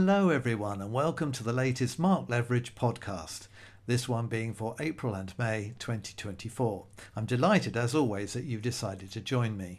Hello everyone and welcome to the latest Mark Leverage podcast, this one being for April and May 2024. I'm delighted as always that you've decided to join me.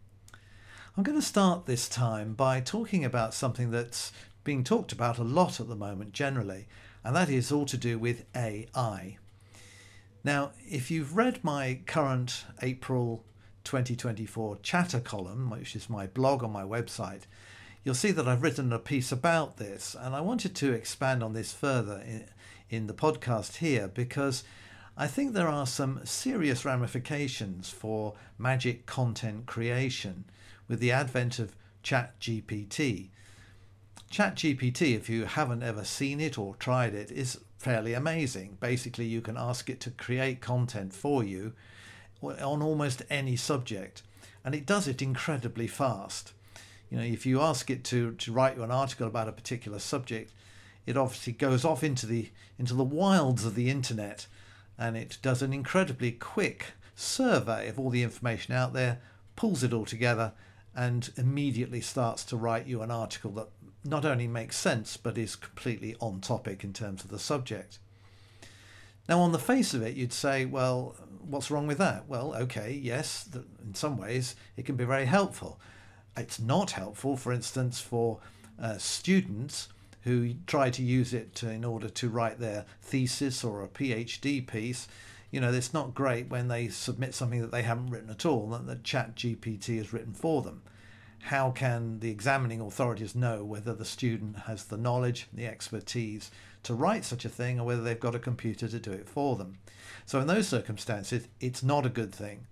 I'm going to start this time by talking about something that's being talked about a lot at the moment generally, and that is all to do with AI. Now, if you've read my current April 2024 chatter column, which is my blog on my website, you'll see that I've written a piece about this, and I wanted to expand on this further in the podcast here because I think there are some serious ramifications for magic content creation with the advent of ChatGPT. ChatGPT, if you haven't ever seen it or tried it, is fairly amazing. Basically, you can ask it to create content for you on almost any subject, and it does it incredibly fast. You know, if you ask it to write you an article about a particular subject, it obviously goes off into the wilds of the internet, and it does an incredibly quick survey of all the information out there, pulls it all together, and immediately starts to write you an article that not only makes sense, but is completely on topic in terms of the subject. Now, on the face of it, you'd say, well, what's wrong with that? Well, okay, yes, in some ways it can be very helpful. It's not helpful, for instance, for students who try to use it in order to write their thesis or a PhD piece. You know, it's not great when they submit something that they haven't written at all, that ChatGPT has written for them. How can the examining authorities know whether the student has the knowledge, the expertise to write such a thing, or whether they've got a computer to do it for them? So in those circumstances, it's not a good thing.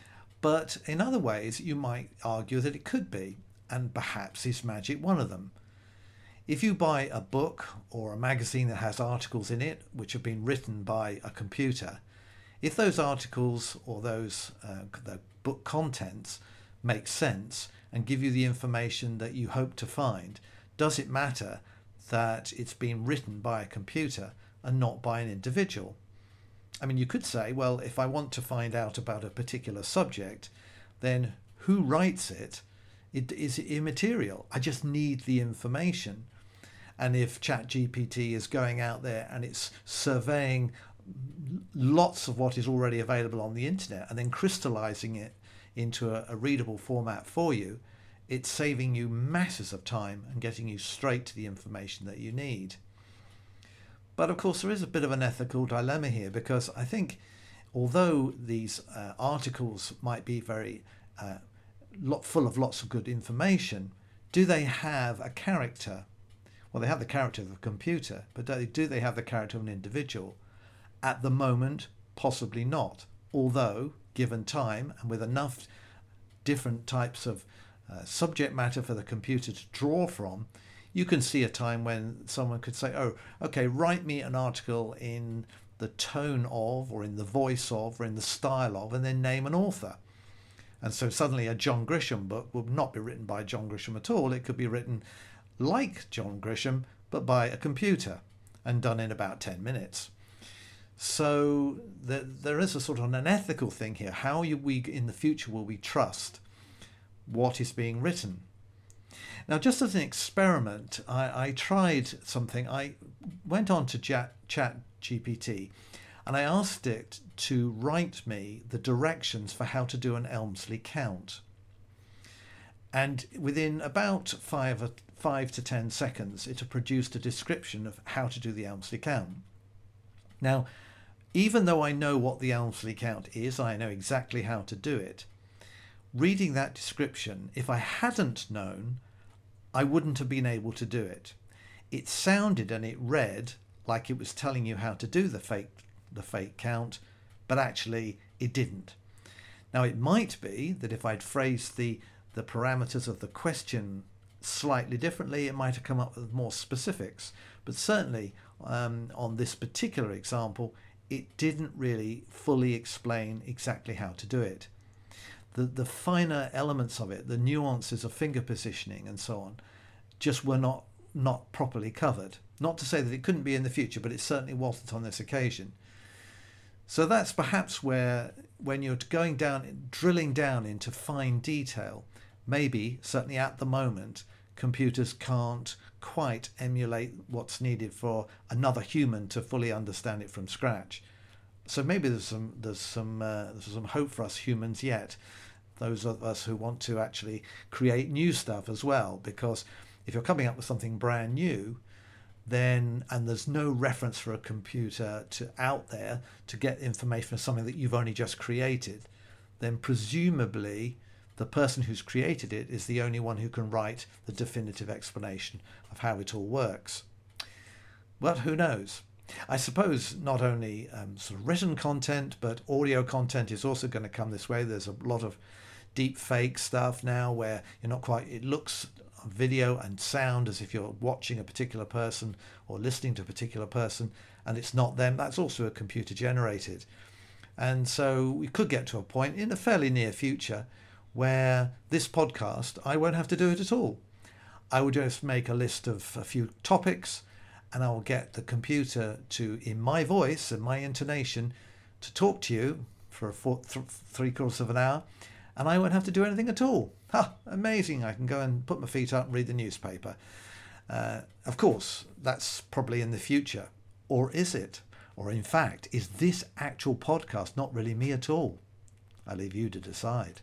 But in other ways, you might argue that it could be, and perhaps is magic one of them. If you buy a book or a magazine that has articles in it which have been written by a computer, if those articles or those the book contents make sense and give you the information that you hope to find, does it matter that it's been written by a computer and not by an individual? I mean, you could say, well, if I want to find out about a particular subject, then who writes it is immaterial. I just need the information. And if ChatGPT is going out there and it's surveying lots of what is already available on the internet and then crystallizing it into a readable format for you, it's saving you masses of time and getting you straight to the information that you need. But of course, there is a bit of an ethical dilemma here, because I think although these articles might be very full of lots of good information, do they have a character? Well, they have the character of a computer, but do they have the character of an individual? At the moment, possibly not. Although, given time and with enough different types of subject matter for the computer to draw from, you can see a time when someone could say, oh, okay, write me an article in the tone of, or in the voice of, or in the style of, and then name an author. And so suddenly a John Grisham book would not be written by John Grisham at all. It could be written like John Grisham, but by a computer and done in about 10 minutes. So there is a sort of an ethical thing here. How we in the future will we trust what is being written? Now, just as an experiment, I tried something. I went on to ChatGPT and I asked it to write me the directions for how to do an Elmsley count. And within about 5 to 10 seconds, it had produced a description of how to do the Elmsley count. Now, even though I know what the Elmsley count is, I know exactly how to do it. Reading that description, if I hadn't known, I wouldn't have been able to do it. It sounded and it read like it was telling you how to do the fake count, but actually it didn't. Now, it might be that if I'd phrased the parameters of the question slightly differently, it might have come up with more specifics. But certainly on this particular example, it didn't really fully explain exactly how to do it. The finer elements of it, the nuances of finger positioning and so on, just were not properly covered. Not to say that it couldn't be in the future, but it certainly wasn't on this occasion. So that's perhaps where, when you're drilling down into fine detail, maybe, certainly at the moment, computers can't quite emulate what's needed for another human to fully understand it from scratch. So maybe there's some hope for us humans yet, those of us who want to actually create new stuff as well. Because if you're coming up with something brand new, then and there's no reference for a computer to out there to get information for something that you've only just created, then presumably the person who's created it is the only one who can write the definitive explanation of how it all works. But who knows? I suppose not only sort of written content, but audio content is also going to come this way. There's a lot of deep fake stuff now where you're not quite, it looks video and sound as if you're watching a particular person or listening to a particular person, and it's not them. That's also a computer generated. And so we could get to a point in the fairly near future where this podcast, I won't have to do it at all. I will just make a list of a few topics, and I will get the computer to, in my voice and my intonation, to talk to you for three-quarters of an hour, and I won't have to do anything at all. Ha! Amazing. I can go and put my feet up and read the newspaper. Of course, that's probably in the future. Or is it? Or in fact, is this actual podcast not really me at all? I leave you to decide.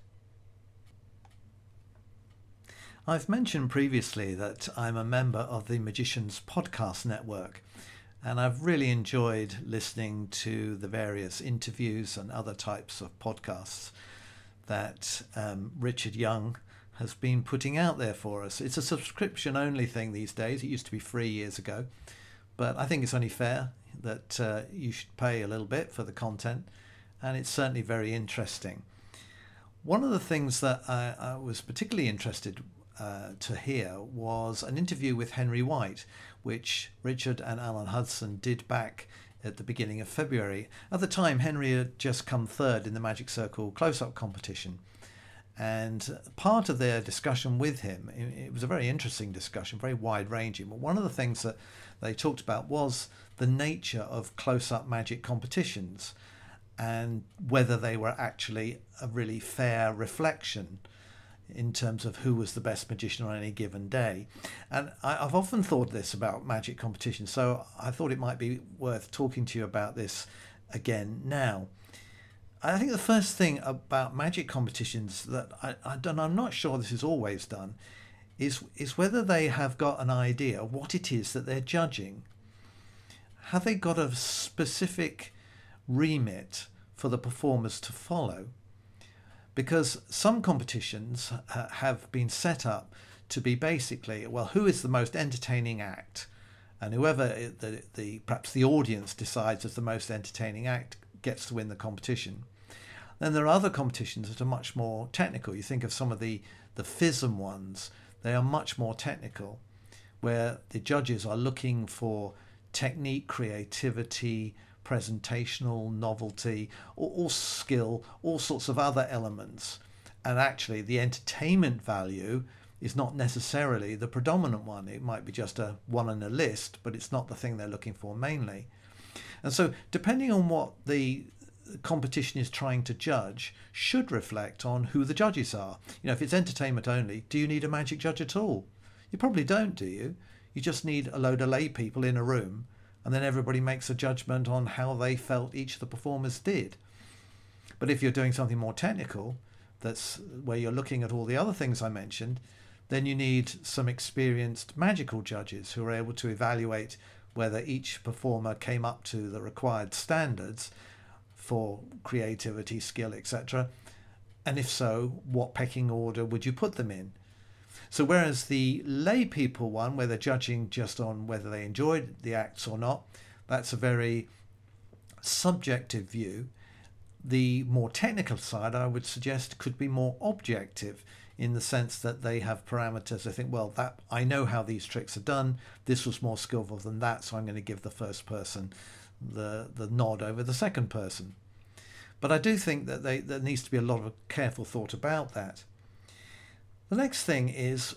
I've mentioned previously that I'm a member of the Magicians Podcast Network, and I've really enjoyed listening to the various interviews and other types of podcasts that Richard Young has been putting out there for us. It's a subscription only thing these days. It used to be free years ago, but I think it's only fair that you should pay a little bit for the content, and it's certainly very interesting. One of the things that I was particularly interested to hear was an interview with Henry White, which Richard and Alan Hudson did back at the beginning of February. At the time, Henry had just come third in the Magic Circle close-up competition, and part of their discussion with him, it was a very interesting discussion, very wide-ranging, but one of the things that they talked about was the nature of close-up magic competitions and whether they were actually a really fair reflection in terms of who was the best magician on any given day. And I've often thought this about magic competitions, so I thought it might be worth talking to you about this again now. I think the first thing about magic competitions that I'm not sure this is always done, is whether they have got an idea of what it is that they're judging. Have they got a specific remit for the performers to follow? Because some competitions have been set up to be basically, well, who is the most entertaining act? And whoever perhaps the audience decides is the most entertaining act gets to win the competition. Then there are other competitions that are much more technical. You think of some of the FISM ones. They are much more technical, where the judges are looking for technique, creativity, presentational novelty, or skill, all sorts of other elements. And actually the entertainment value is not necessarily the predominant one. It might be just a one on a list, but it's not the thing they're looking for mainly. And so depending on what the competition is trying to judge should reflect on who the judges are. You know, if it's entertainment only, do you need a magic judge at all? You probably don't, do you? You just need a load of lay people in a room, and then everybody makes a judgment on how they felt each of the performers did. But if you're doing something more technical, that's where you're looking at all the other things I mentioned, then you need some experienced magical judges who are able to evaluate whether each performer came up to the required standards for creativity, skill, etc. And if so, what pecking order would you put them in? So whereas the lay people one, where they're judging just on whether they enjoyed the acts or not, that's a very subjective view. The more technical side, I would suggest, could be more objective in the sense that they have parameters. I think, well, that I know how these tricks are done. This was more skillful than that, so I'm going to give the first person the nod over the second person. But I do think that there needs to be a lot of careful thought about that. The next thing is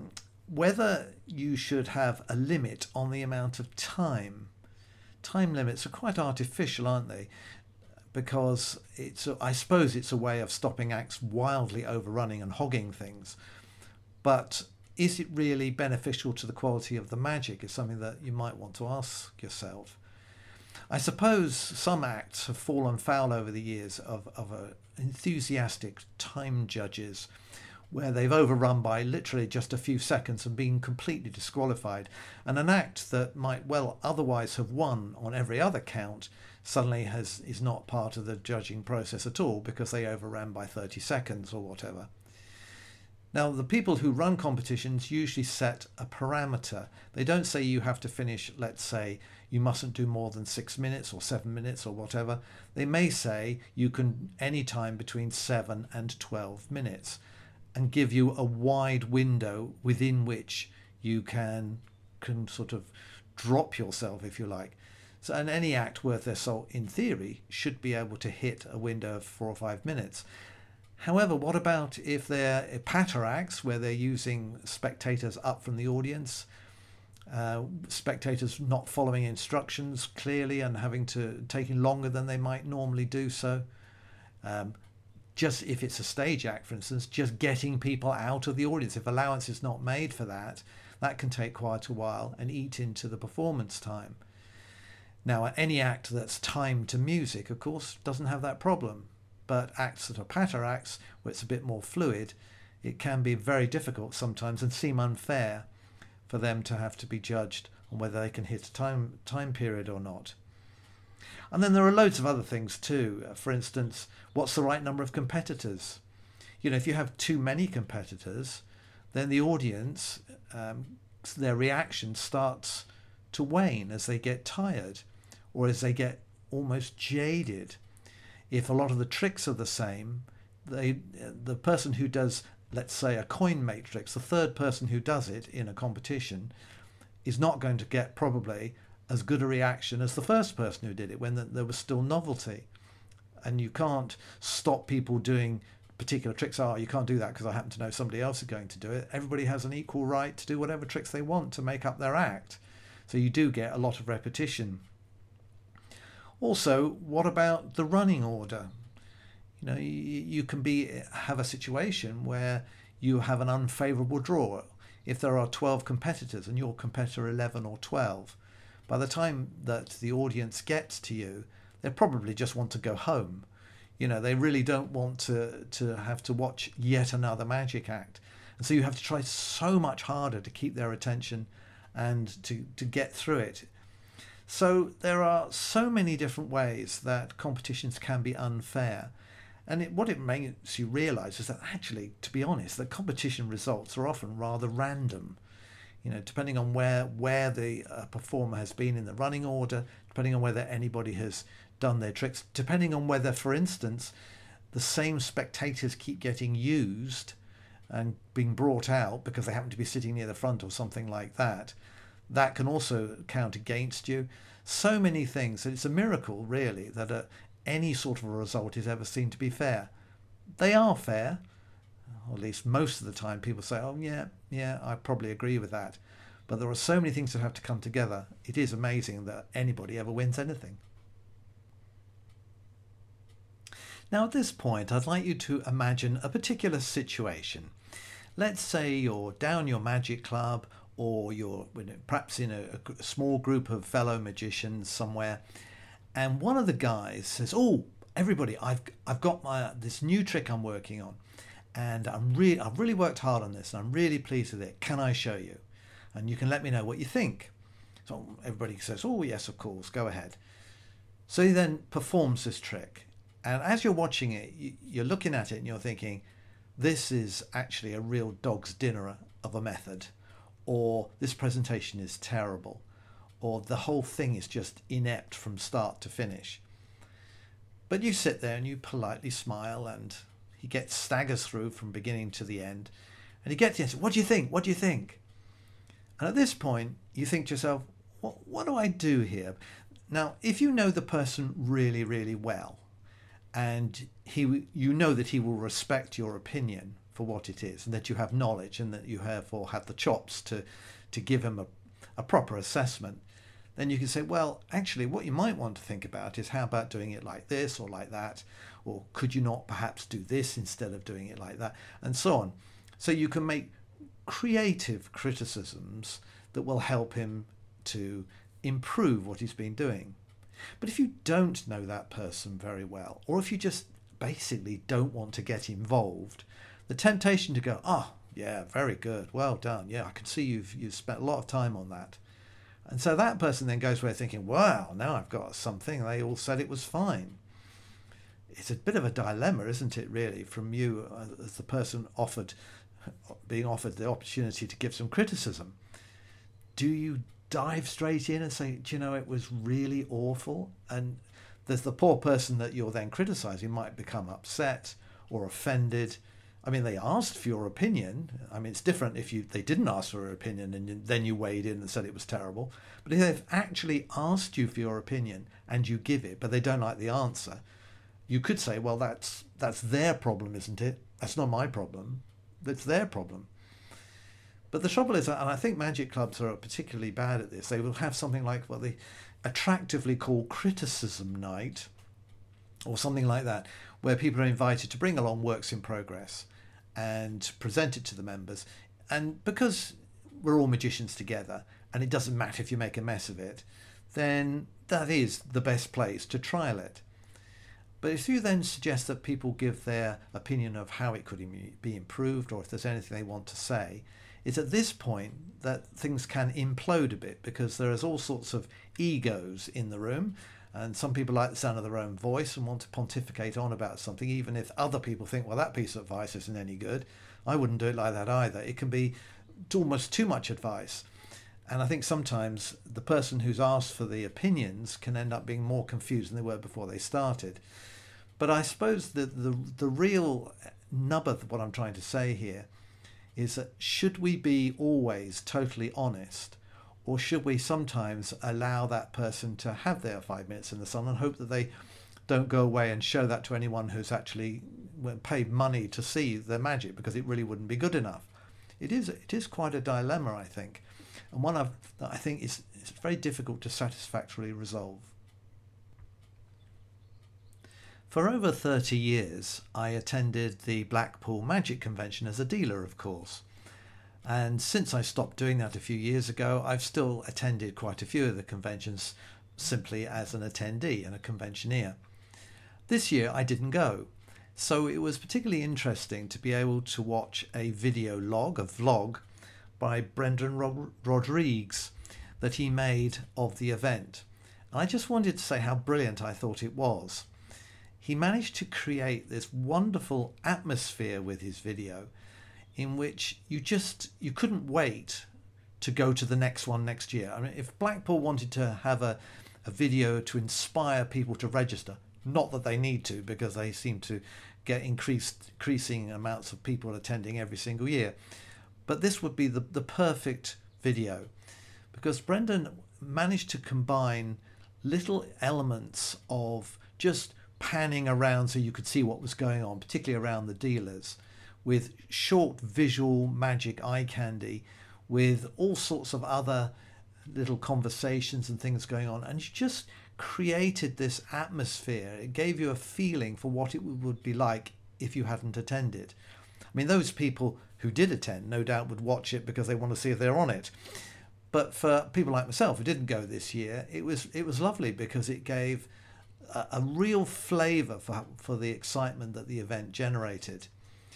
whether you should have a limit on the amount of time. Time limits are quite artificial, aren't they? Because I suppose it's a way of stopping acts wildly overrunning and hogging things. But is it really beneficial to the quality of the magic is something that you might want to ask yourself. I suppose some acts have fallen foul over the years of enthusiastic time judges, where they've overrun by literally just a few seconds and been completely disqualified. And an act that might well otherwise have won on every other count suddenly is not part of the judging process at all because they overran by 30 seconds or whatever. Now, the people who run competitions usually set a parameter. They don't say you have to finish, let's say, you mustn't do more than 6 minutes or 7 minutes or whatever. They may say you can any time between 7 and 12 minutes and give you a wide window within which you can sort of drop yourself, if you like. So, and any act worth their salt, in theory, should be able to hit a window of 4 or 5 minutes. However, what about if they're patter acts where they're using spectators up from the audience, spectators not following instructions clearly and taking longer than they might normally do so? Just if it's a stage act, for instance, just getting people out of the audience. If allowance is not made for that, that can take quite a while and eat into the performance time. Now, any act that's timed to music, of course, doesn't have that problem. But acts that are patter acts, where it's a bit more fluid, it can be very difficult sometimes and seem unfair for them to have to be judged on whether they can hit a time period or not. And then there are loads of other things too. For instance, what's the right number of competitors? If you have too many competitors, then the audience, their reaction starts to wane as they get tired or as they get almost jaded. If a lot of the tricks are the same, the person who does, let's say, a coin matrix, the third person who does it in a competition, is not going to get probably as good a reaction as the first person who did it when there was still novelty. And you can't stop people doing particular tricks. You can't do that because I happen to know somebody else is going to do it. Everybody has an equal right to do whatever tricks they want to make up their act. So you do get a lot of repetition. Also, what about the running order? You can have a situation where you have an unfavourable draw. If there are 12 competitors and you're competitor 11 or 12, by the time that the audience gets to you, they probably just want to go home. They really don't want to have to watch yet another magic act. And so you have to try so much harder to keep their attention and to get through it. So there are so many different ways that competitions can be unfair. And what it makes you realise is that actually, to be honest, the competition results are often rather random. Depending on where the performer has been in the running order, depending on whether anybody has done their tricks, depending on whether, for instance, the same spectators keep getting used and being brought out because they happen to be sitting near the front or something like that. That can also count against you. So many things. It's a miracle, really, that any sort of a result is ever seen to be fair. They are fair, or at least most of the time people say, oh, yeah, I probably agree with that. But there are so many things that have to come together. It is amazing that anybody ever wins anything. Now, at this point, I'd like you to imagine a particular situation. Let's say you're down your magic club, or you're perhaps in a small group of fellow magicians somewhere, and one of the guys says, "Oh, everybody, I've got this new trick I'm working on, and I've really worked hard on this, and I'm really pleased with it. Can I show you? And you can let me know what you think." So everybody says, "Oh, yes, of course, go ahead." So he then performs this trick, and as you're watching it, you're looking at it and you're thinking, this is actually a real dog's dinner of a method, or this presentation is terrible, or the whole thing is just inept from start to finish. But you sit there and you politely smile, and he staggers through from beginning to the end, and he gets to the end. What do you think? What do you think? And at this point, you think to yourself, what do I do here? Now, if you know the person really, really well, and you know that he will respect your opinion for what it is, and that you have knowledge, and that you therefore have the chops to give him a proper assessment, then you can say, well, actually, what you might want to think about is, how about doing it like this or like that? Or could you not perhaps do this instead of doing it like that? And so on. So you can make creative criticisms that will help him to improve what he's been doing. But if you don't know that person very well, or if you just basically don't want to get involved, the temptation to go, oh, yeah, very good, well done, yeah, I can see you've spent a lot of time on that. And so that person then goes away thinking, wow, now I've got something, they all said it was fine. It's a bit of a dilemma, isn't it, really, from you as the person being offered the opportunity to give some criticism. Do you dive straight in and say, do you know, it was really awful? And there's the poor person that you're then criticizing might become upset or offended. I mean, they asked for your opinion. I mean, it's different if they didn't ask for your opinion and then you weighed in and said it was terrible. But if they've actually asked you for your opinion and you give it, but they don't like the answer, you could say, well, that's their problem, isn't it? That's not my problem. That's their problem. But the trouble is, and I think magic clubs are particularly bad at this, they will have something like what they attractively call criticism night or something like that, where people are invited to bring along works in progress and present it to the members. And because we're all magicians together and it doesn't matter if you make a mess of it, then that is the best place to trial it. But if you then suggest that people give their opinion of how it could be improved, or if there's anything they want to say, it's at this point that things can implode a bit, because there is all sorts of egos in the room, and some people like the sound of their own voice and want to pontificate on about something, even if other people think, well, that piece of advice isn't any good. I wouldn't do it like that either. It can be almost too much advice. And I think sometimes the person who's asked for the opinions can end up being more confused than they were before they started. But I suppose that the real nub of what I'm trying to say here is that should we be always totally honest, or should we sometimes allow that person to have their 5 minutes in the sun and hope that they don't go away and show that to anyone who's actually paid money to see their magic, because it really wouldn't be good enough? It is quite a dilemma, I think, and one that I think is very difficult to satisfactorily resolve. For over 30 years, I attended the Blackpool Magic Convention as a dealer, of course. And since I stopped doing that a few years ago, I've still attended quite a few of the conventions simply as an attendee and a conventioneer. This year I didn't go, so it was particularly interesting to be able to watch a video log, a vlog, by Brendan Rodrigues that he made of the event. And I just wanted to say how brilliant I thought it was. He managed to create this wonderful atmosphere with his video in which you couldn't wait to go to the next one next year. I mean, if Blackpool wanted to have a video to inspire people to register, not that they need to, because they seem to get increasing amounts of people attending every single year, but this would be the perfect video, because Brendan managed to combine little elements of just panning around so you could see what was going on, particularly around the dealers, with short visual magic eye candy, with all sorts of other little conversations and things going on, and you just created this atmosphere. It gave you a feeling for what it would be like if you hadn't attended. I mean, those people who did attend no doubt would watch it because they want to see if they're on it. But for people like myself who didn't go this year, it was lovely, because it gave a real flavour for the excitement that the event generated.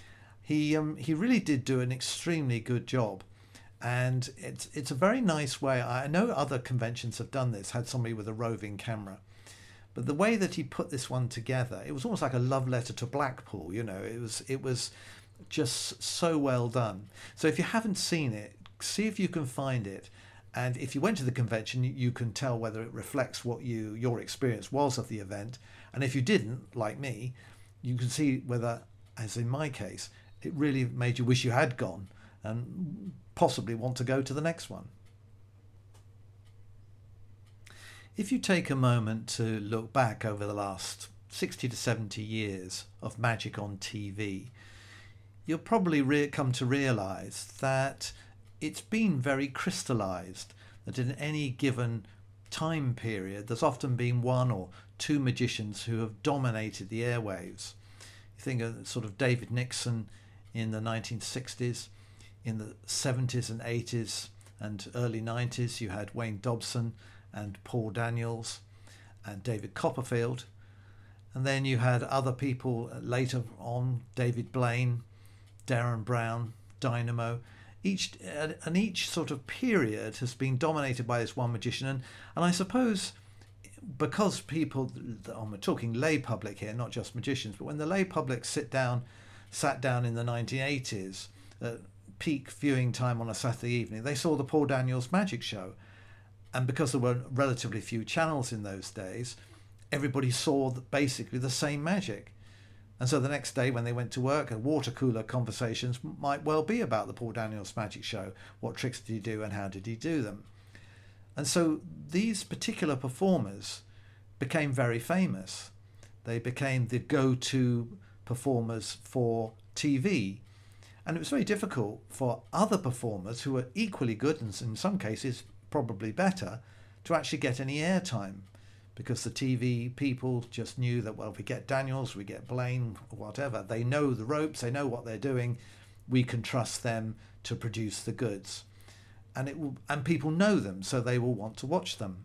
He really did do an extremely good job, and it's a very nice way. I know other conventions have done this, had somebody with a roving camera, but the way that he put this one together, it was almost like a love letter to Blackpool. You know, it was just so well done. So if you haven't seen it, see if you can find it. And if you went to the convention, you can tell whether it reflects what your experience was of the event. And if you didn't, like me, you can see whether, as in my case, it really made you wish you had gone and possibly want to go to the next one. If you take a moment to look back over the last 60 to 70 years of magic on TV, you'll probably come to realise that it's been very crystallized, that in any given time period there's often been one or two magicians who have dominated the airwaves. You think of sort of David Nixon in the 1960s, In the 70s and 80s and early 90s, you had Wayne Dobson and Paul Daniels and David Copperfield. And then you had other people later on, David Blaine, Darren Brown, Dynamo. Each sort of period has been dominated by this one magician. And I suppose because people, we're talking lay public here, not just magicians, but when the lay public sat down in the 1980s, peak viewing time on a Saturday evening, they saw the Paul Daniels magic show. And because there were relatively few channels in those days, everybody saw basically the same magic. And so the next day when they went to work, water cooler conversations might well be about the Paul Daniels magic show. What tricks did he do and how did he do them? And so these particular performers became very famous. They became the go-to performers for TV. And it was very difficult for other performers who were equally good, and in some cases probably better, to actually get any airtime, because the TV people just knew that, well, if we get Daniels, we get Blaine, whatever, they know the ropes, they know what they're doing, we can trust them to produce the goods. And people know them, so they will want to watch them.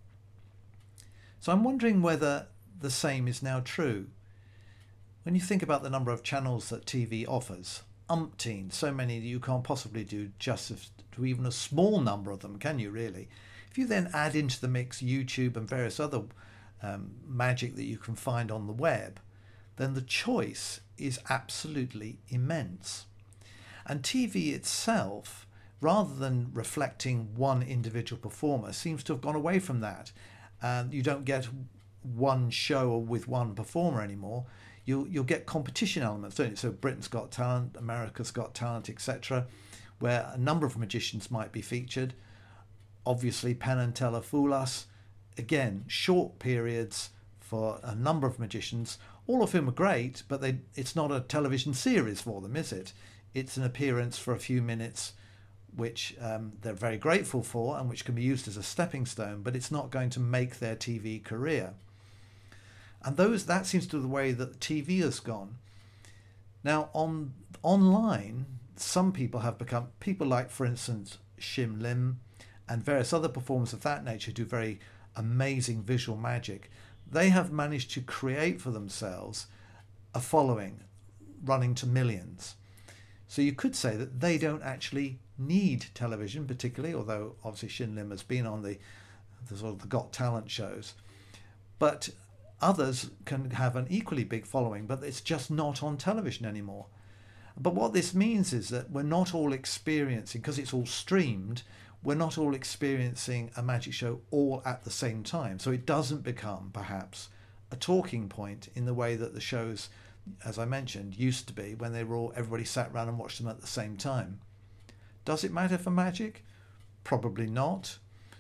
So I'm wondering whether the same is now true. When you think about the number of channels that TV offers, umpteen, so many that you can't possibly do justice to even a small number of them, can you really? If you then add into the mix YouTube and various other magic that you can find on the web, then the choice is absolutely immense. And TV itself, rather than reflecting one individual performer, seems to have gone away from that. And you don't get one show with one performer anymore. You'll get competition elements, don't you? So Britain's Got Talent, America's Got Talent, etc., where a number of magicians might be featured. Obviously, Penn and Teller Fool Us. Again, short periods for a number of magicians, all of whom are great, but it's not a television series for them, is it? It's an appearance for a few minutes, which they're very grateful for and which can be used as a stepping stone, but it's not going to make their TV career. And that seems to be the way that TV has gone. Now, online, some people have become, people like, for instance, Shim Lim and various other performers of that nature do very amazing visual magic. They have managed to create for themselves a following running to millions. So you could say that they don't actually need television particularly, although obviously Shin Lim has been on the sort of the Got Talent shows. But others can have an equally big following, but it's just not on television anymore. But what this means is that we're not all experiencing, because it's all streamed, we're not all experiencing a magic show all at the same time. So it doesn't become, perhaps, a talking point in the way that the shows, as I mentioned, used to be when they were everybody sat around and watched them at the same time. Does it matter for magic? Probably not.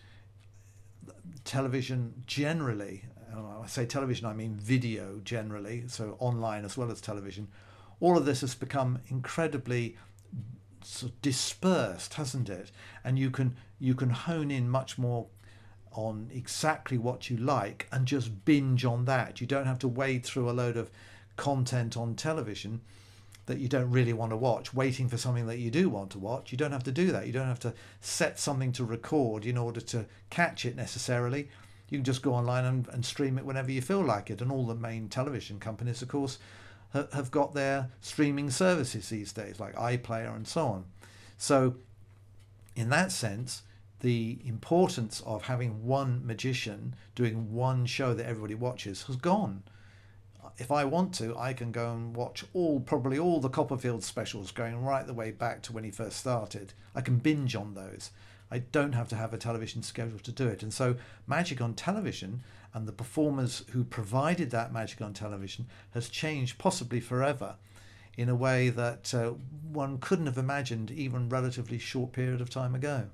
Television generally, when I say television, I mean video generally, so online as well as television. All of this has become incredibly sort of dispersed, hasn't it? And you can hone in much more on exactly what you like and just binge on that. You don't have to wade through a load of content on television that you don't really want to watch, waiting for something that you do want to watch. You don't have to do that. You don't have to set something to record in order to catch it necessarily. You can just go online and stream it whenever you feel like it. And all the main television companies, of course, have got their streaming services these days, like iPlayer and so on. So in that sense, the importance of having one magician doing one show that everybody watches has gone. If I want to, I can go and watch probably all the Copperfield specials going right the way back to when he first started. I can binge on those. I don't have to have a television schedule to do it. And so magic on television and the performers who provided that magic on television has changed possibly forever in a way that one couldn't have imagined even relatively short period of time ago.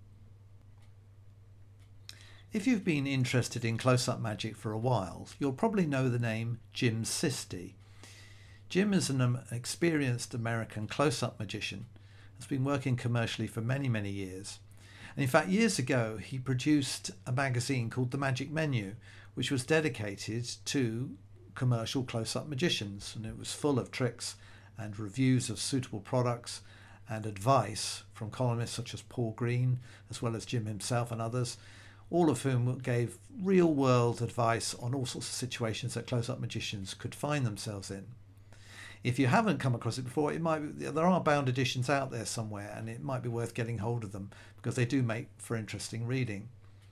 If you've been interested in close-up magic for a while, you'll probably know the name Jim Sisti. Jim is an experienced American close-up magician. Has been working commercially for many, many years. And in fact, years ago, he produced a magazine called The Magic Menu, which was dedicated to commercial close-up magicians. And it was full of tricks and reviews of suitable products and advice from columnists such as Paul Green, as well as Jim himself and others, all of whom gave real-world advice on all sorts of situations that close-up magicians could find themselves in. If you haven't come across it before, there are bound editions out there somewhere, and it might be worth getting hold of them because they do make for interesting reading.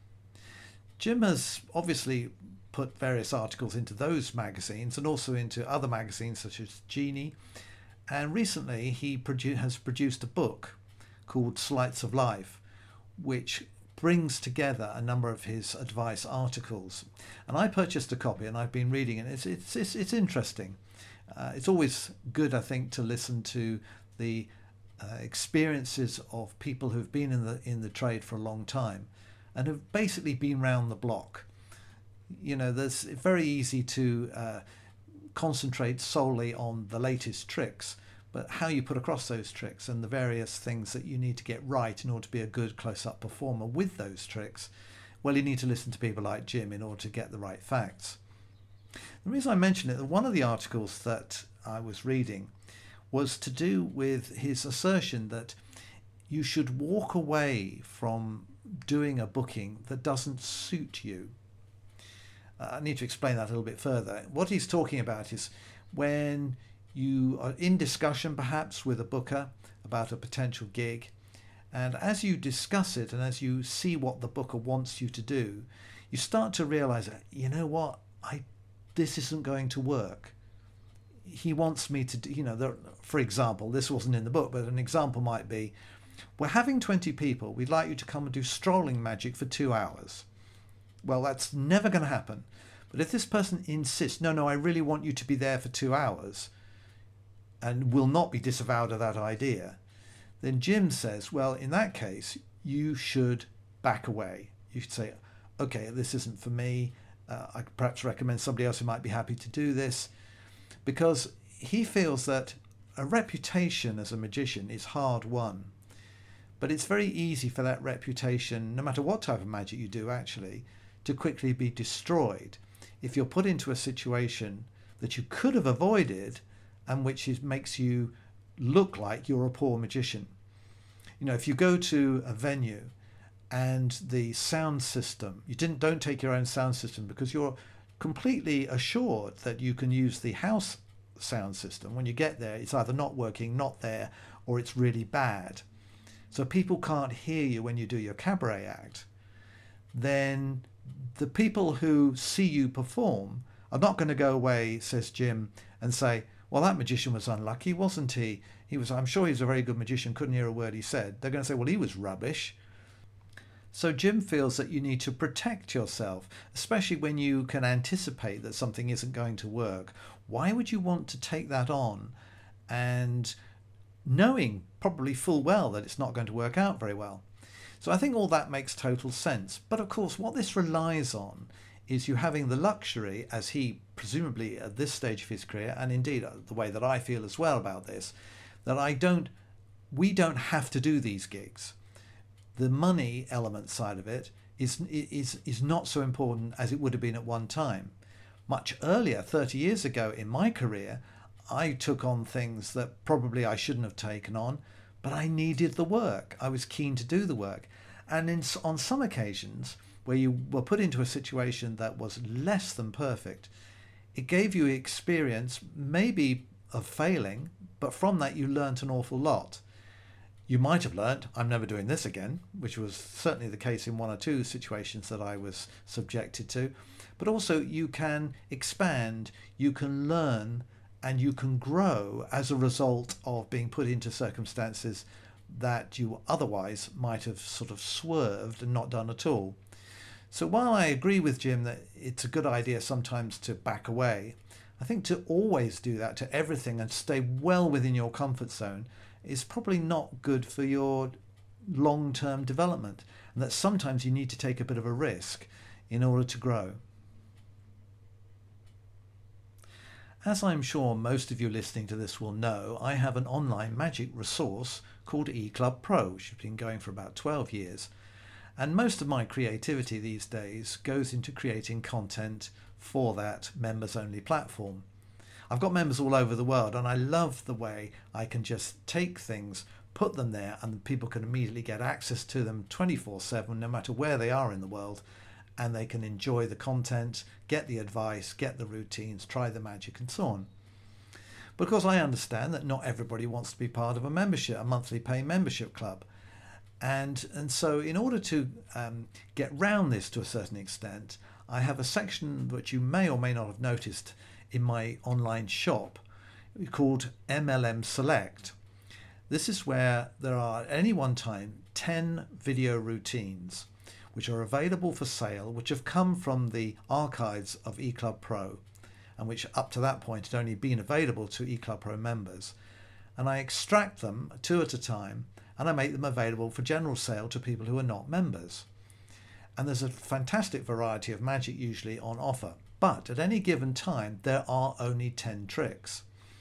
Jim has obviously put various articles into those magazines and also into other magazines such as Genie, and recently he has produced a book called Sleights of Life, which brings together a number of his advice articles. And I purchased a copy and I've been reading it. It's interesting. It's always good, I think, to listen to the experiences of people who've been in the trade for a long time and have basically been round the block. It's very easy to concentrate solely on the latest tricks, but how you put across those tricks and the various things that you need to get right in order to be a good close-up performer with those tricks, well, you need to listen to people like Jim in order to get the right facts. The reason I mention it, one of the articles that I was reading was to do with his assertion that you should walk away from doing a booking that doesn't suit you. I need to explain that a little bit further. What he's talking about is when you are in discussion perhaps with a booker about a potential gig, and as you discuss it and as you see what the booker wants you to do, you start to realize that, you know what, this isn't going to work. He wants me to do, for example, this wasn't in the book, but an example might be, we're having 20 people, we'd like you to come and do strolling magic for 2 hours. Well, that's never going to happen. But if this person insists, no, I really want you to be there for 2 hours, and will not be disavowed of that idea, then Jim says, well, in that case, you should back away. You should say, okay, this isn't for me. I could perhaps recommend somebody else who might be happy to do this, because he feels that a reputation as a magician is hard won. But it's very easy for that reputation, no matter what type of magic you do actually, to quickly be destroyed if you're put into a situation that you could have avoided and which makes you look like you're a poor magician. If you go to a venue and the sound system, don't take your own sound system because you're completely assured that you can use the house sound system. When you get there, it's either not working, not there, or it's really bad. So people can't hear you when you do your cabaret act. Then the people who see you perform are not going to go away, says Jim, and say, well, that magician was unlucky, wasn't he? I'm sure he's a very good magician, couldn't hear a word he said. They're going to say, well, he was rubbish. So Jim feels that you need to protect yourself, especially when you can anticipate that something isn't going to work. Why would you want to take that on and knowing probably full well that it's not going to work out very well? So I think all that makes total sense. But of course, what this relies on is you having the luxury, as he presumably at this stage of his career, and indeed the way that I feel as well about this, that we don't have to do these gigs. The money element side of it is not so important as it would have been at one time. Much earlier, 30 years ago in my career, I took on things that probably I shouldn't have taken on, but I needed the work. I was keen to do the work. And on some occasions where you were put into a situation that was less than perfect, it gave you experience maybe of failing, but from that you learnt an awful lot. You might have learnt, I'm never doing this again, which was certainly the case in one or two situations that I was subjected to. But also you can expand, you can learn, and you can grow as a result of being put into circumstances that you otherwise might have sort of swerved and not done at all. So while I agree with Jim that it's a good idea sometimes to back away, I think to always do that to everything and stay well within your comfort zone is probably not good for your long-term development, and that sometimes you need to take a bit of a risk in order to grow. As I'm sure most of you listening to this will know, I have an online magic resource called eClub Pro, which has been going for about 12 years. And most of my creativity these days goes into creating content for that members-only platform. I've got members all over the world, and I love the way I can just take things, put them there and people can immediately get access to them 24/7, no matter where they are in the world, and they can enjoy the content, get the advice, get the routines, try the magic and so on. Because I understand that not everybody wants to be part of a membership, a monthly paying membership club. And so in order to get round this to a certain extent, I have a section which you may or may not have noticed in my online shop called MLM Select. This is where there are at any one time 10 video routines which are available for sale, which have come from the archives of eClub Pro, and which up to that point had only been available to eClub Pro members. And I extract them 2 at a time, and I make them available for general sale to people who are not members. And there's a fantastic variety of magic usually on offer, but at any given time there are only 10 tricks.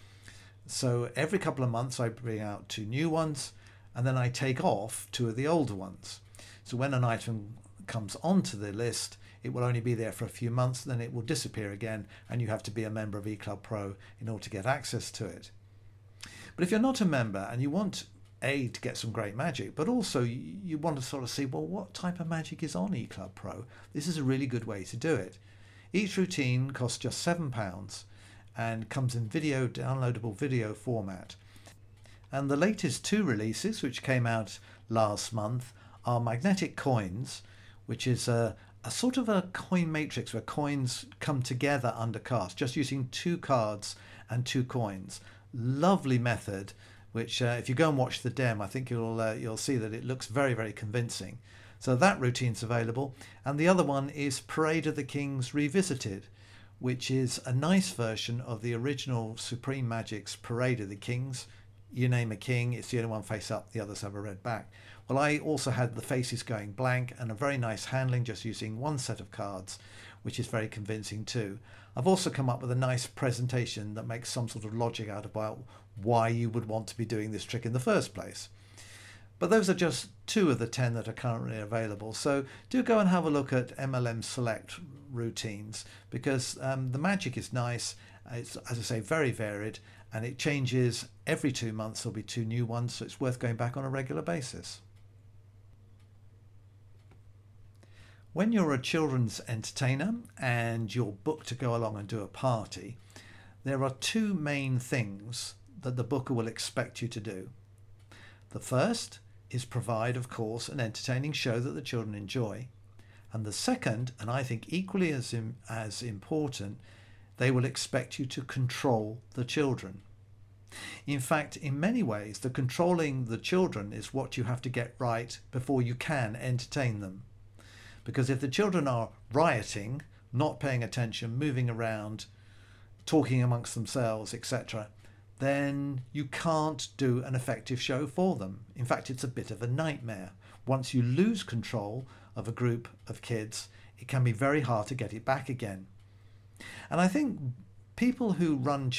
So every couple of months I bring out 2 new ones, and then I take off 2 of the older ones. So when an item comes onto the list, it will only be there for a few months, then it will disappear again, and you have to be a member of eClub Pro in order to get access to it. But if you're not a member and you want to get some great magic, but also you want to sort of see, well, what type of magic is on eClub Pro? This is a really good way to do it. Each routine costs just £7 and comes in downloadable video format. And the latest 2 releases, which came out last month, are Magnetic Coins, which is a sort of a coin matrix where coins come together under cast, just using 2 cards and 2 coins. Lovely method, which if you go and watch the dem, I think you'll see that it looks very, very convincing. So that routine's available. And the other one is Parade of the Kings Revisited, which is a nice version of the original Supreme Magic's Parade of the Kings. You name a king, it's the only one face up, the others have a red back. Well, I also had the faces going blank and a very nice handling, just using 1 set of cards, which is very convincing too. I've also come up with a nice presentation that makes some sort of logic out about why you would want to be doing this trick in the first place. But those are just 2 of the 10 that are currently available. So do go and have a look at MLM Select routines, because the magic is nice. It's, as I say, very varied, and it changes every 2 months. There'll be 2 new ones, so it's worth going back on a regular basis. When you're a children's entertainer and you're booked to go along and do a party, there are 2 main things that the booker will expect you to do. The first is provide, of course, an entertaining show that the children enjoy. And the second, and I think equally as important, they will expect you to control the children. In fact, in many ways, the controlling the children is what you have to get right before you can entertain them. Because if the children are rioting, not paying attention, moving around, talking amongst themselves, etc., then you can't do an effective show for them. In fact, it's a bit of a nightmare. Once you lose control of a group of kids, it can be very hard to get it back again. And I think people who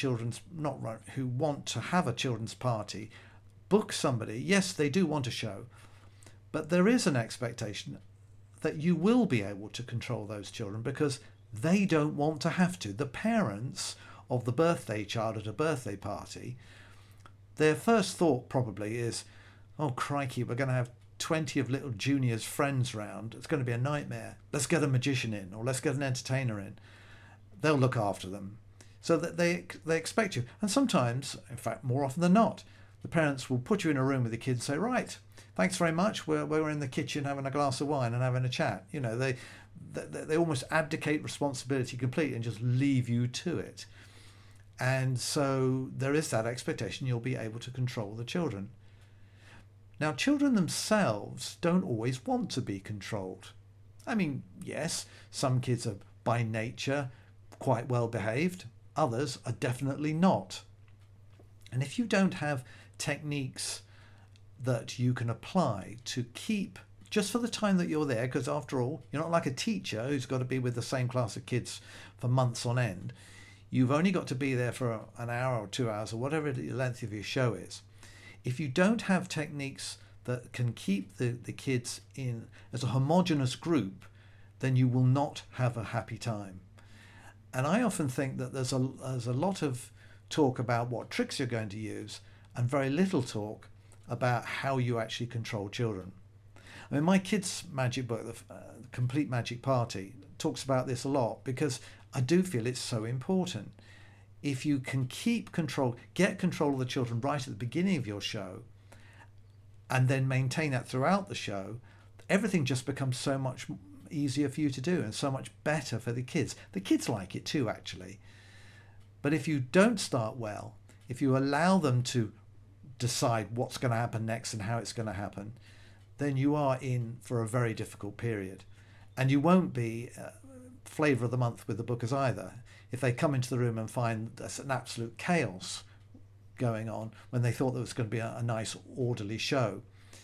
who want to have a children's party, book somebody. Yes, they do want a show, but there is an expectation that you will be able to control those children, because they don't want to have to. The parents of the birthday child at a birthday party, their first thought probably is, oh crikey, we're going to have 20 of little Junior's friends round. It's going to be a nightmare. Let's get a magician in, or let's get an entertainer in. They'll look after them. So that they expect you. And sometimes, in fact, more often than not, the parents will put you in a room with the kids and say, right, thanks very much. We're in the kitchen having a glass of wine and having a chat. You know, they almost abdicate responsibility completely and just leave you to it. And so there is that expectation you'll be able to control the children. Now, children themselves don't always want to be controlled. I mean, yes, some kids are by nature quite well behaved. Others are definitely not. And if you don't have techniques that you can apply to keep, just for the time that you're there, because after all, you're not like a teacher who's got to be with the same class of kids for months on end. You've only got to be there for an hour or 2 hours or whatever the length of your show is. If you don't have techniques that can keep the kids in as a homogeneous group, then you will not have a happy time. And I often think that there's a lot of talk about what tricks you're going to use and very little talk about how you actually control children. I mean, my kids' magic book, the Complete Magic Party, talks about this a lot because I do feel it's so important. If you can get control of the children right at the beginning of your show, and then maintain that throughout the show, everything just becomes so much easier for you to do and so much better for the kids. The kids like it too, actually. But if you don't start well, if you allow them to decide what's going to happen next and how it's going to happen, then you are in for a very difficult period. And you won't be flavour of the month with the bookers either. If they come into the room and find there's an absolute chaos going on when they thought there was going to be a nice orderly show.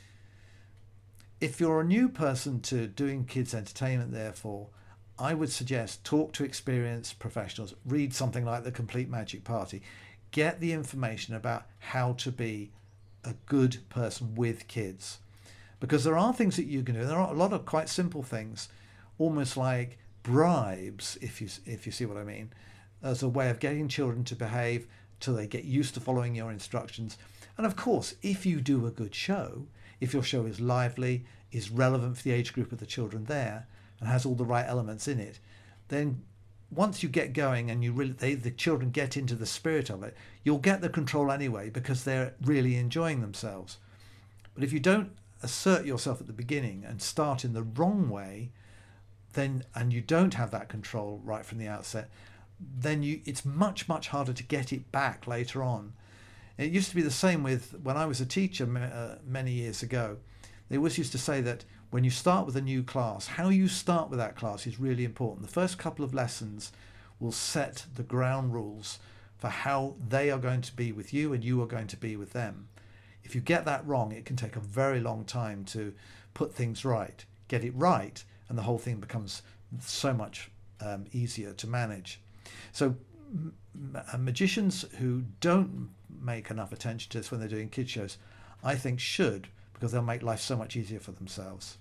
If you're a new person to doing kids entertainment, therefore, I would suggest talk to experienced professionals, read something like The Complete Magic Party, get the information about how to be a good person with kids. Because there are things that you can do. There are a lot of quite simple things, almost like bribes, if you see what I mean, as a way of getting children to behave till they get used to following your instructions. And of course, if you do a good show, if your show is lively, is relevant for the age group of the children there, and has all the right elements in it, then once you get going and the children get into the spirit of it, you'll get the control anyway because they're really enjoying themselves. But if you don't assert yourself at the beginning and start in the wrong way, then and you don't have that control right from the outset, then it's much harder to get it back later on. It used to be the same with when I was a teacher many years ago. They always used to say that when you start with a new class, how you start with that class is really important. The first couple of lessons will set the ground rules for how they are going to be with you and you are going to be with them. If you get that wrong, it can take a very long time to put things right. Get it right, and the whole thing becomes so much easier to manage. So magicians who don't make enough attention to this when they're doing kids shows, I think should, because they'll make life so much easier for themselves.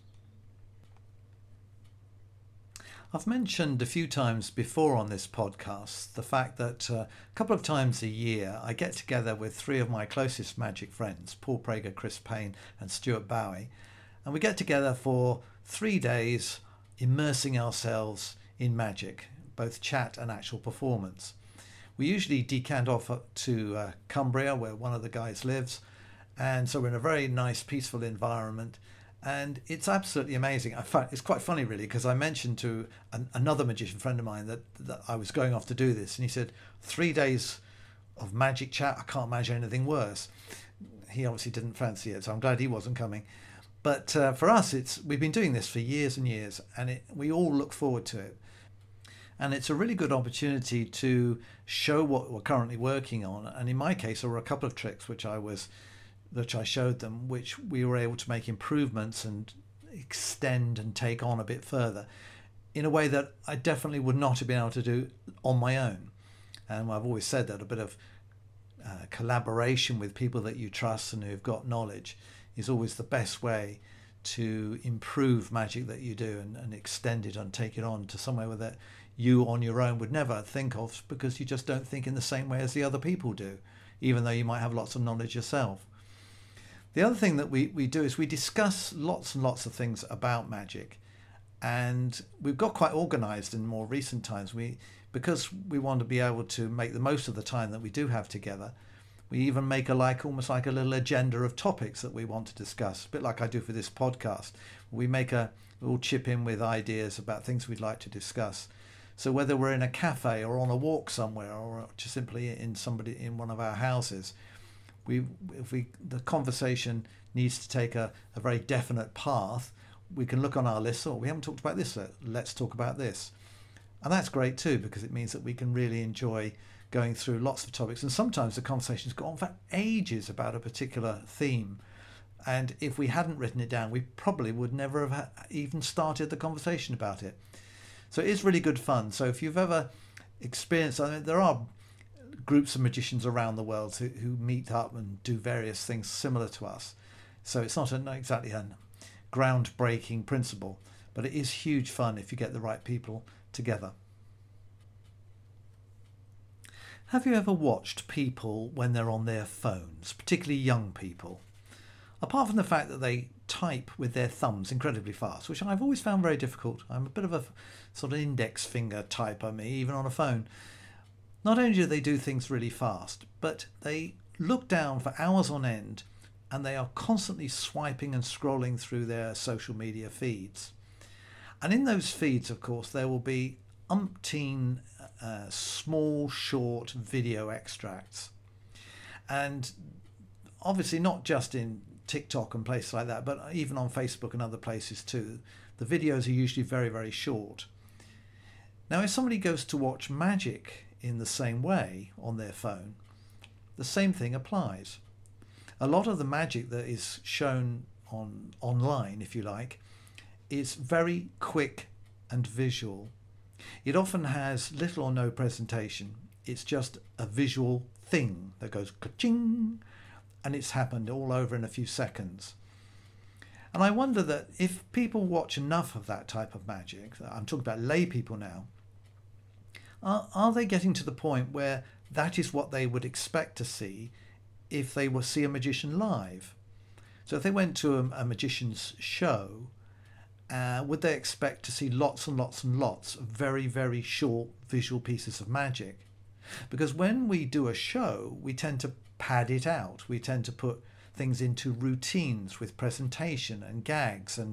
I've mentioned a few times before on this podcast the fact that a couple of times a year I get together with three of my closest magic friends, Paul Prager, Chris Payne and Stuart Bowie, and we get together for 3 days immersing ourselves in magic, both chat and actual performance. We usually decant off to Cumbria, where one of the guys lives, and so we're in a very nice peaceful environment. And it's absolutely amazing. In fact, it's quite funny, really, because I mentioned to another magician friend of mine that I was going off to do this. And he said, 3 days of magic chat, I can't imagine anything worse. He obviously didn't fancy it, so I'm glad he wasn't coming. But for us, we've been doing this for years and years, and we all look forward to it. And it's a really good opportunity to show what we're currently working on. And in my case, there were a couple of tricks which I showed them, which we were able to make improvements and extend and take on a bit further in a way that I definitely would not have been able to do on my own. And I've always said that a bit of collaboration with people that you trust and who've got knowledge is always the best way to improve magic that you do and extend it and take it on to somewhere that you on your own would never think of, because you just don't think in the same way as the other people do, even though you might have lots of knowledge yourself. The other thing that we do is we discuss lots and lots of things about magic, and we've got quite organised in more recent times. Because we want to be able to make the most of the time that we do have together, we even make almost like a little agenda of topics that we want to discuss, a bit like I do for this podcast. We'll chip in with ideas about things we'd like to discuss. So whether we're in a cafe or on a walk somewhere or just simply in one of our houses, the conversation needs to take a very definite path, we can look on our list, we haven't talked about this, let's talk about this. And that's great too, because it means that we can really enjoy going through lots of topics. And sometimes the conversations go on for ages about a particular theme. And if we hadn't written it down, we probably would never have even started the conversation about it. So it is really good fun. So if you've ever experienced, there are groups of magicians around the world who meet up and do various things similar to us. So it's not exactly a groundbreaking principle, but it is huge fun if you get the right people together. Have you ever watched people when they're on their phones, particularly young people? Apart from the fact that they type with their thumbs incredibly fast, which I've always found very difficult. I'm a bit of a sort of index finger typer, me, even on a phone. Not only do they do things really fast, but they look down for hours on end and they are constantly swiping and scrolling through their social media feeds. And in those feeds, of course, there will be umpteen small, short video extracts. And obviously not just in TikTok and places like that, but even on Facebook and other places too, the videos are usually very, very short. Now, if somebody goes to watch magic in the same way on their phone, the same thing applies. A lot of the magic that is shown online, if you like, is very quick and visual. It often has little or no presentation. It's just a visual thing that goes ka-ching, and it's happened all over in a few seconds. And I wonder that if people watch enough of that type of magic, I'm talking about lay people now, are they getting to the point where that is what they would expect to see if they were see a magician live? So if they went to a magician's show, would they expect to see lots and lots and lots of very, very short visual pieces of magic? Because when we do a show, we tend to pad it out. We tend to put things into routines with presentation and gags and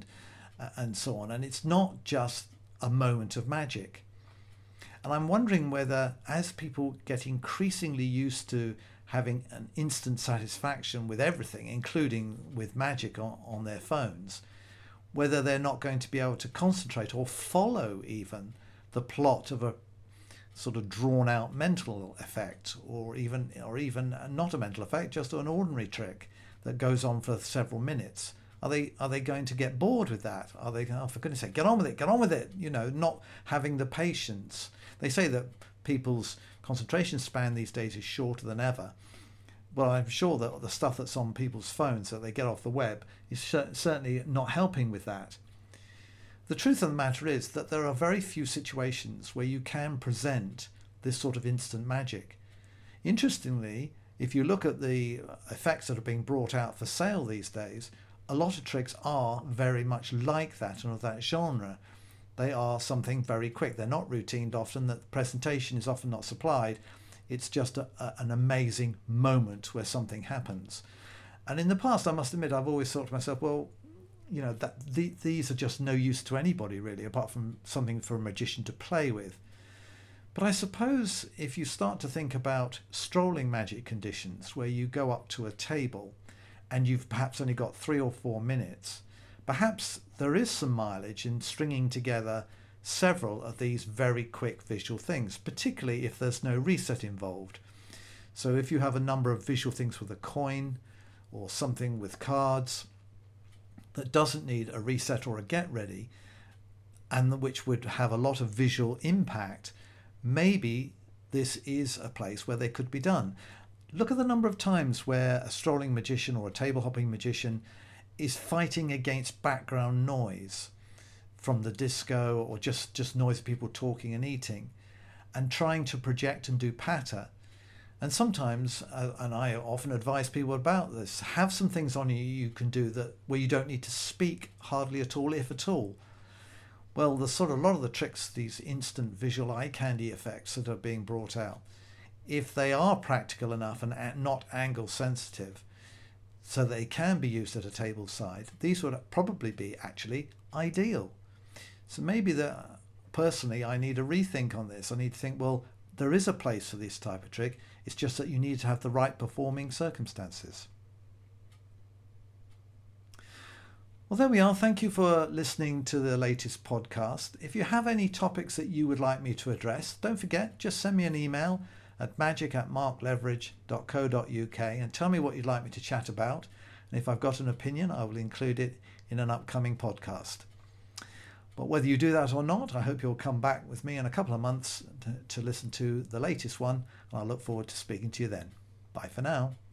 so on. And it's not just a moment of magic. And I'm wondering whether, as people get increasingly used to having an instant satisfaction with everything, including with magic on their phones, whether they're not going to be able to concentrate or follow even the plot of a sort of drawn out mental effect, or even not a mental effect, just an ordinary trick that goes on for several minutes. Are they going to get bored with that? Are they, oh, for goodness sake, get on with it, not having the patience. They say that people's concentration span these days is shorter than ever. Well, I'm sure that the stuff that's on people's phones that they get off the web is certainly not helping with that. The truth of the matter is that there are very few situations where you can present this sort of instant magic. Interestingly, if you look at the effects that are being brought out for sale these days, a lot of tricks are very much like that and of that genre. They are something very quick. They're not routined often, that the presentation is often not supplied. It's just an amazing moment where something happens. And in the past, I must admit, I've always thought to myself, well, these are just no use to anybody really, apart from something for a magician to play with. But I suppose if you start to think about strolling magic conditions, where you go up to a table and you've perhaps only got 3 or 4 minutes, perhaps there is some mileage in stringing together several of these very quick visual things, particularly if there's no reset involved. So if you have a number of visual things with a coin or something with cards that doesn't need a reset or a get ready, and which would have a lot of visual impact, maybe this is a place where they could be done. Look at the number of times where a strolling magician or a table hopping magician is fighting against background noise from the disco, or just noise of people talking and eating, and trying to project and do patter. And sometimes, and I often advise people about this, have some things on you can do that where you don't need to speak hardly at all, if at all. Well, a lot of the tricks, these instant visual eye candy effects that are being brought out, if they are practical enough and not angle sensitive, so they can be used at a table side, these would probably be actually ideal. So maybe personally I need a rethink on this. I need to think, well, there is a place for this type of trick. It's just that you need to have the right performing circumstances. Well, there we are. Thank you for listening to the latest podcast. If you have any topics that you would like me to address, don't forget, just send me an email at magic@markleverage.co.uk and tell me what you'd like me to chat about. And if I've got an opinion, I will include it in an upcoming podcast. But whether you do that or not, I hope you'll come back with me in a couple of months to listen to the latest one. And I look forward to speaking to you then. Bye for now.